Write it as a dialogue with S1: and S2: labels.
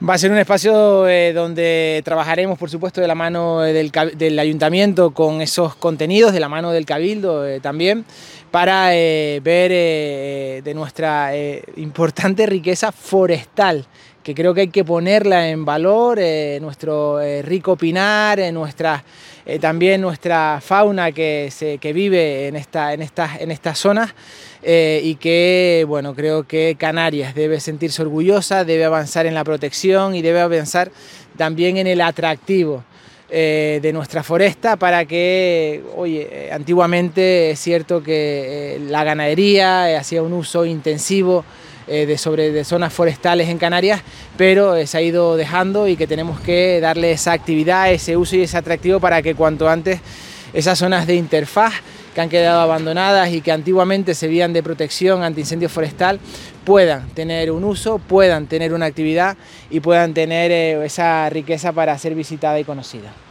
S1: Va a ser un espacio donde trabajaremos, por supuesto, de la mano del Ayuntamiento con esos contenidos, de la mano del Cabildo también, para ver de nuestra importante riqueza forestal, que creo que hay que ponerla en valor, nuestro rico pinar, también nuestra fauna que vive en estas zonas. Y que, bueno, creo que Canarias debe sentirse orgullosa, debe avanzar en la protección y debe avanzar también en el atractivo de nuestra foresta para que, oye, antiguamente es cierto que la ganadería hacía un uso intensivo de zonas forestales en Canarias, pero se ha ido dejando y que tenemos que darle esa actividad, ese uso y ese atractivo para que cuanto antes esas zonas de interfaz que han quedado abandonadas y que antiguamente servían de protección ante incendio forestal puedan tener un uso, puedan tener una actividad y puedan tener esa riqueza para ser visitada y conocida.